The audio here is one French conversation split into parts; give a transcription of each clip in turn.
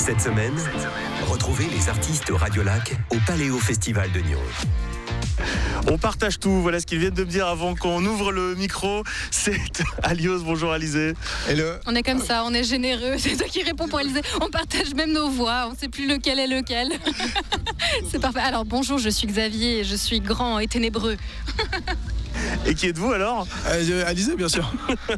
Cette semaine, retrouvez les artistes Radiolac au Paléo Festival de Nyon. On partage tout, voilà ce qu'ils viennent de me dire avant qu'on ouvre le micro. C'est Alios, bonjour Alizé. Hello. On est comme ça, on est généreux, c'est toi qui réponds pour Alizé. On partage même nos voix, on ne sait plus lequel est lequel. C'est parfait. Alors bonjour, je suis Xavier, je suis grand et ténébreux. Et qui êtes-vous alors? Alizé, bien sûr.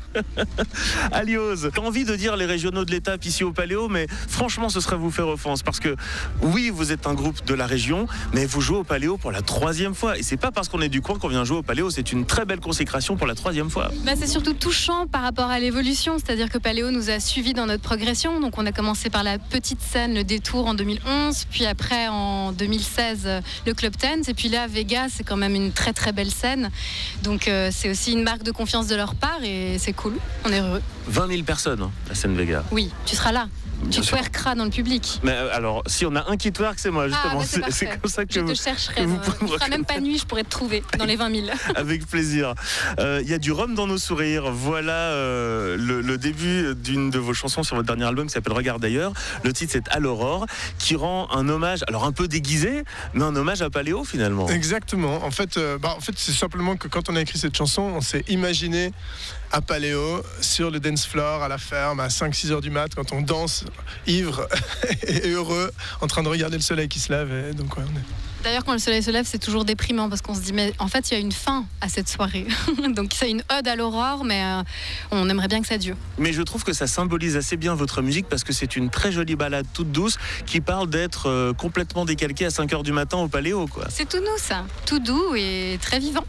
Alios, j'ai envie de dire les régionaux de l'étape ici au Paléo, mais franchement ce serait vous faire offense parce que oui, vous êtes un groupe de la région, mais vous jouez au Paléo pour la 3e fois. Et c'est pas parce qu'on est du coin qu'on vient jouer au Paléo, c'est une très belle consécration pour la 3e fois. C'est surtout touchant par rapport à l'évolution, c'est-à-dire que Paléo nous a suivis dans notre progression. Donc on a commencé par la petite scène, le Détour en 2011, puis après en 2016 le Club Tense, et puis là Vega, c'est quand même une très très belle scène. Donc c'est aussi une marque de confiance de leur part et c'est cool, on est heureux. 20 000 personnes, hein, la scène Vega. Oui, tu seras là. Tu twerkeras dans le public. Mais alors, si on a un qui twerk, c'est moi, justement. C'est comme ça que je te chercherai. Il ne fera même pas nuit, je pourrais te trouver dans les 20 000. Avec plaisir. Il y a du rhum dans nos sourires. Voilà le début d'une de vos chansons sur votre dernier album qui s'appelle Regarde d'ailleurs. Le titre, c'est À l'aurore, qui rend un hommage, alors un peu déguisé, mais un hommage à Paléo, finalement. Exactement. En fait, c'est simplement que quand on a écrit cette chanson, on s'est imaginé à Paléo, sur le dance floor, à la ferme, à 5-6 heures du mat, quand on danse, ivre et heureux, en train de regarder le soleil qui se lève. Et donc, ouais, D'ailleurs, quand le soleil se lève, c'est toujours déprimant parce qu'on se dit, mais en fait, il y a une fin à cette soirée. Donc, c'est une ode à l'aurore, mais on aimerait bien que ça dure. Mais je trouve que ça symbolise assez bien votre musique parce que c'est une très jolie balade toute douce qui parle d'être complètement décalqué à 5 heures du matin au Paléo, quoi. C'est tout nous, ça. Tout doux et très vivant.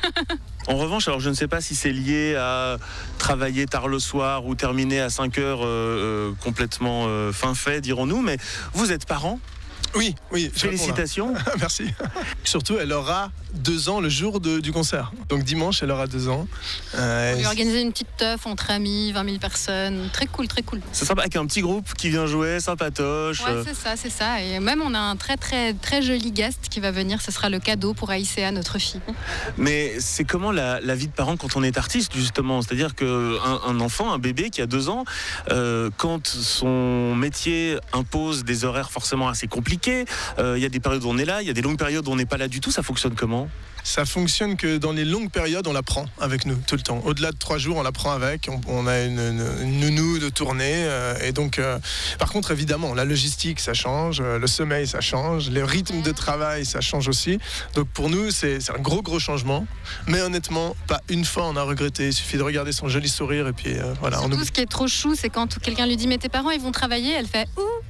En revanche, alors je ne sais pas si c'est lié à travailler tard le soir ou terminer à 5 heures complètement fin fait, dirons-nous, mais vous êtes parent? Oui. Félicitations. Merci. Surtout, elle aura 2 ans le jour du concert. Donc dimanche, elle aura 2 ans. On lui a organisé une petite teuf entre amis, 20 000 personnes. Très cool. C'est sympa, avec un petit groupe qui vient jouer, sympatoche. Ouais, c'est ça. Et même, on a un très, très, très joli guest qui va venir. Ce sera le cadeau pour Aïsséa, notre fille. Mais c'est comment la vie de parent quand on est artiste, justement? C'est-à-dire qu'un enfant, un bébé qui a 2 ans, quand son métier impose des horaires forcément assez compliqués, il y a des périodes où on est là, il y a des longues périodes où on n'est pas là du tout, ça fonctionne comment? Ça fonctionne que dans les longues périodes, on la prend avec nous tout le temps. Au-delà de 3 jours, on la prend avec. On a une nounou de tournée. Et donc, par contre, évidemment, la logistique, ça change. Le sommeil, ça change. Les rythmes de travail, ça change aussi. Donc, pour nous, c'est un gros changement. Mais honnêtement, pas une fois on a regretté. Il suffit de regarder son joli sourire et puis voilà. Surtout, ce qui est trop chou, c'est quand quelqu'un lui dit « Mais tes parents, ils vont travailler », elle fait « Ouh ».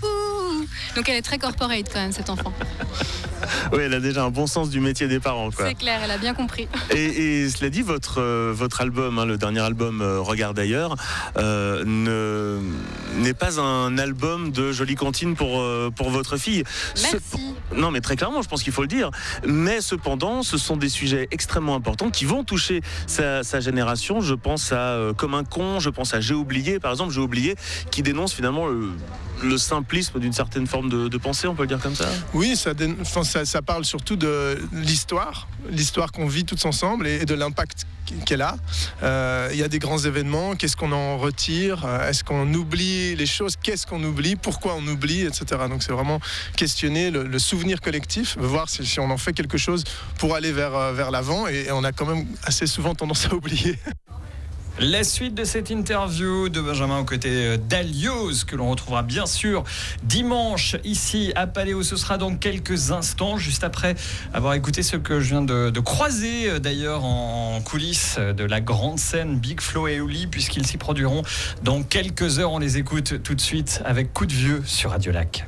Donc elle est très corporate quand même, cette enfant. Oui, elle a déjà un bon sens du métier des parents, quoi. C'est clair, elle a bien compris. Et cela dit, votre album, le dernier album Regarde d'ailleurs, n'est pas un album de jolie cantine pour votre fille. Merci. Non, mais très clairement, je pense qu'il faut le dire. Mais cependant, ce sont des sujets extrêmement importants qui vont toucher sa génération. Je pense à Comme un con, je pense à J'ai oublié, par exemple, J'ai oublié, qui dénonce finalement le simplisme d'une certaine forme de pensée, on peut le dire comme ça. Oui, ça parle surtout de l'histoire qu'on vit tous ensemble et de l'impact qu'elle a. Il y a des grands événements, qu'est-ce qu'on en retire? Est-ce qu'on oublie les choses? Qu'est-ce qu'on oublie? Pourquoi on oublie? Etc. Donc c'est vraiment questionner le souvenir collectif, voir si on en fait quelque chose pour aller vers l'avant, et on a quand même assez souvent tendance à oublier. La suite de cette interview de Benjamin aux côtés d'Alios, que l'on retrouvera bien sûr dimanche ici à Paléo. Ce sera dans quelques instants, juste après avoir écouté ce que je viens de croiser d'ailleurs en coulisses de la grande scène Big Flo et Oli, puisqu'ils s'y produiront dans quelques heures. On les écoute tout de suite avec Coup de Vieux sur Radiolac.